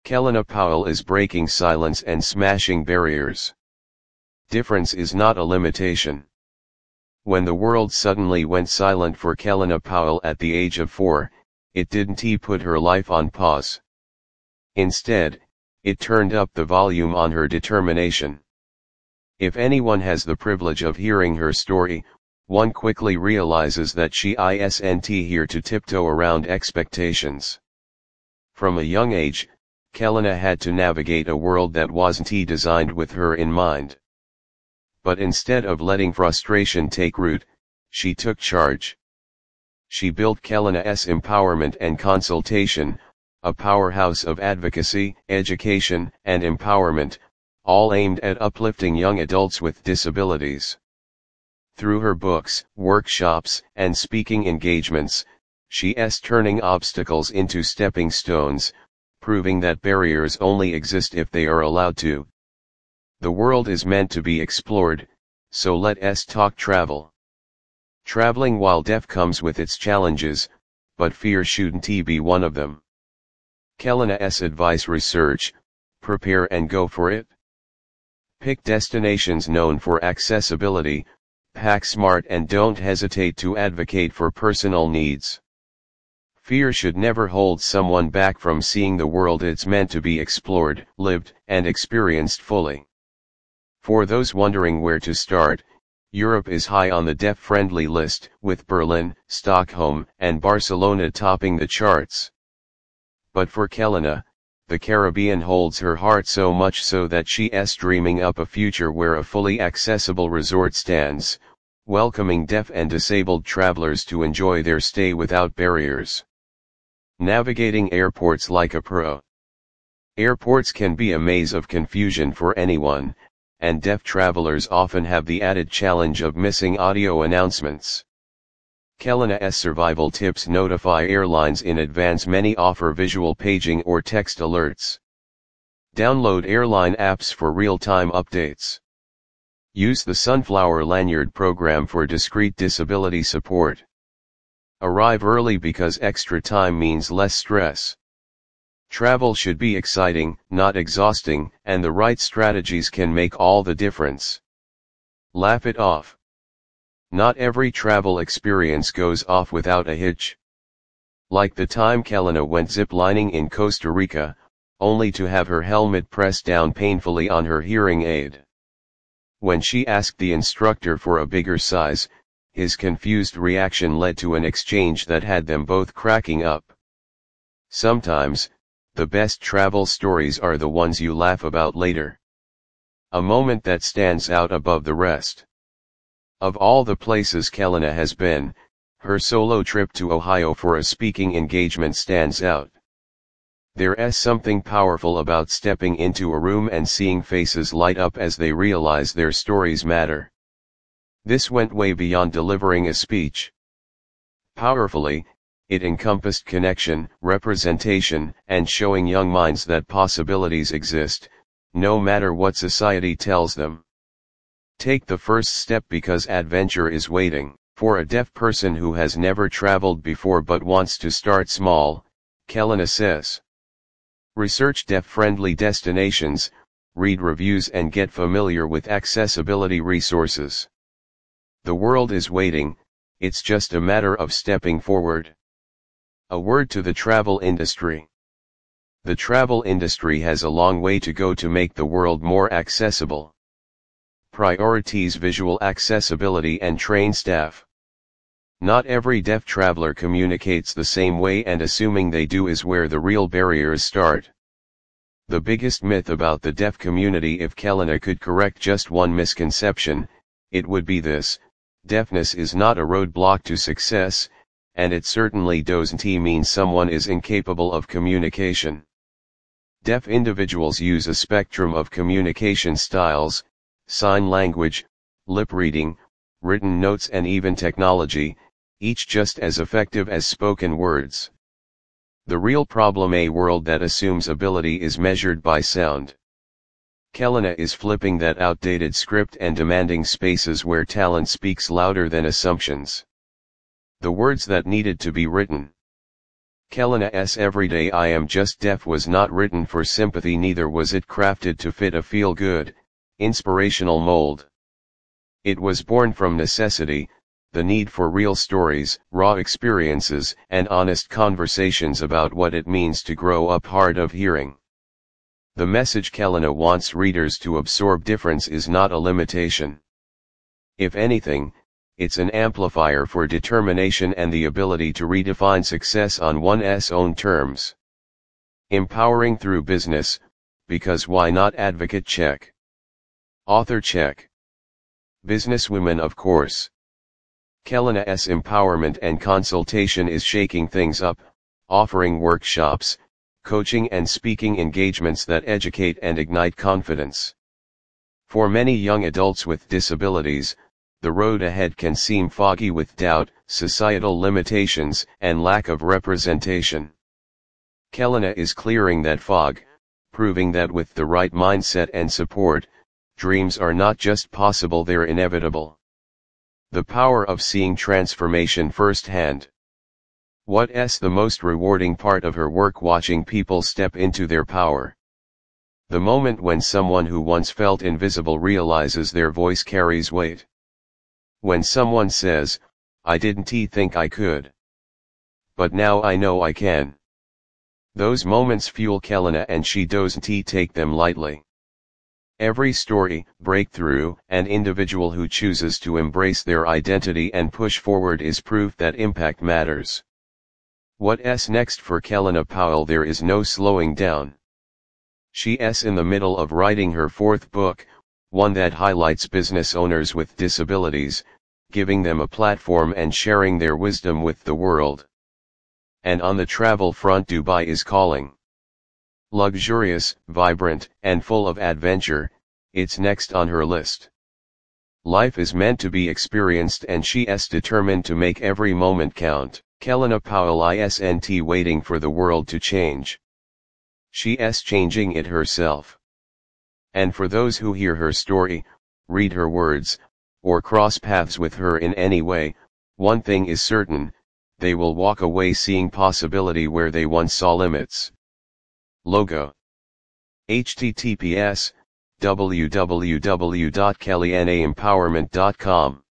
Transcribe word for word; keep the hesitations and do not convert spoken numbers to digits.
Kelena Powell is breaking silence and smashing barriers. Difference is not a limitation. When the world suddenly went silent for Kelena Powell at the age of four, it didn't put her life on pause. Instead, it turned up the volume on her determination. If anyone has the privilege of hearing her story, one quickly realizes that she isn't here to tiptoe around expectations. From a young age, Kelena had to navigate a world that wasn't designed with her in mind. But instead of letting frustration take root, she took charge. She built Kelena's Empowerment and Consultation, a powerhouse of advocacy, education, and empowerment, all aimed at uplifting young adults with disabilities. Through her books, workshops, and speaking engagements, she's turning obstacles into stepping stones, proving that barriers only exist if they are allowed to. The world is meant to be explored, so let's talk travel. Traveling while deaf comes with its challenges, but fear shouldn't be one of them. Kelena's advice: research, prepare and go for it. Pick destinations known for accessibility, pack smart and don't hesitate to advocate for personal needs. Fear should never hold someone back from seeing the world it's meant to be explored, lived, and experienced fully. For those wondering where to start, Europe is high on the deaf-friendly list, with Berlin, Stockholm, and Barcelona topping the charts. But for Kelena, the Caribbean holds her heart so much so that she's dreaming up a future where a fully accessible resort stands, welcoming deaf and disabled travelers to enjoy their stay without barriers. Navigating airports like a pro. Airports can be a maze of confusion for anyone, and deaf travelers often have the added challenge of missing audio announcements. Kelena's survival tips notify airlines in advance. Many offer visual paging or text alerts. Download airline apps for real-time updates. Use the Sunflower Lanyard program for discreet disability support. Arrive early because extra time means less stress. Travel should be exciting, not exhausting, and the right strategies can make all the difference. Laugh it off. Not every travel experience goes off without a hitch. Like the time Kelena went ziplining in Costa Rica, only to have her helmet pressed down painfully on her hearing aid. When she asked the instructor for a bigger size, his confused reaction led to an exchange that had them both cracking up. Sometimes, the best travel stories are the ones you laugh about later. A moment that stands out above the rest. Of all the places Kelena has been, her solo trip to Ohio for a speaking engagement stands out. There's something powerful about stepping into a room and seeing faces light up as they realize their stories matter. This went way beyond delivering a speech. Powerfully, it encompassed connection, representation, and showing young minds that possibilities exist, no matter what society tells them. Take the first step because adventure is waiting. For a deaf person who has never traveled before but wants to start small, Kelena says. Research deaf-friendly destinations, read reviews and get familiar with accessibility resources. The world is waiting, it's just a matter of stepping forward. A word to the travel industry. The travel industry has a long way to go to make the world more accessible. Priorities: visual accessibility and train staff. Not every deaf traveler communicates the same way, and assuming they do is where the real barriers start. The biggest myth about the deaf community: if Kelena could correct just one misconception, it would be this: deafness is not a roadblock to success, and it certainly doesn't mean someone is incapable of communication. Deaf individuals use a spectrum of communication styles: sign language, lip reading, written notes and even technology, each just as effective as spoken words. The real problem: a world that assumes ability is measured by sound. Kelena is flipping that outdated script and demanding spaces where talent speaks louder than assumptions. The words that needed to be written. Kelana's Everyday I Am Just Deaf was not written for sympathy, neither was it crafted to fit a feel-good, inspirational mold. It was born from necessity, the need for real stories, raw experiences, and honest conversations about what it means to grow up hard of hearing. The message Kelana wants readers to absorb: difference is not a limitation. If anything, it's an amplifier for determination and the ability to redefine success on one's own terms. Empowering through business, because why not? Advocate check. Author check. Businesswoman of course. Kelana's empowerment and consultation is shaking things up, offering workshops, coaching and speaking engagements that educate and ignite confidence. For many young adults with disabilities, the road ahead can seem foggy with doubt, societal limitations, and lack of representation. Kelana is clearing that fog, proving that with the right mindset and support, dreams are not just possible, they're inevitable. The power of seeing transformation firsthand. What's the most rewarding part of her work? Watching people step into their power. The moment when someone who once felt invisible realizes their voice carries weight. When someone says, "I didn't think I could, but now I know I can." Those moments fuel Kelana, and she doesn't take them lightly. Every story, breakthrough, and individual who chooses to embrace their identity and push forward is proof that impact matters. What's next for Kelana Powell? There is no slowing down. She's in the middle of writing her fourth book, one that highlights business owners with disabilities, giving them a platform and sharing their wisdom with the world. And on the travel front, Dubai is calling. Luxurious, vibrant, and full of adventure, it's next on her list. Life is meant to be experienced, and she's determined to make every moment count. Kelana Powell isn't waiting for the world to change. She's changing it herself. And for those who hear her story, read her words, or cross paths with her in any way, one thing is certain: they will walk away seeing possibility where they once saw limits. Logo. H T T P S, w w w dot kelly n a empowerment dot com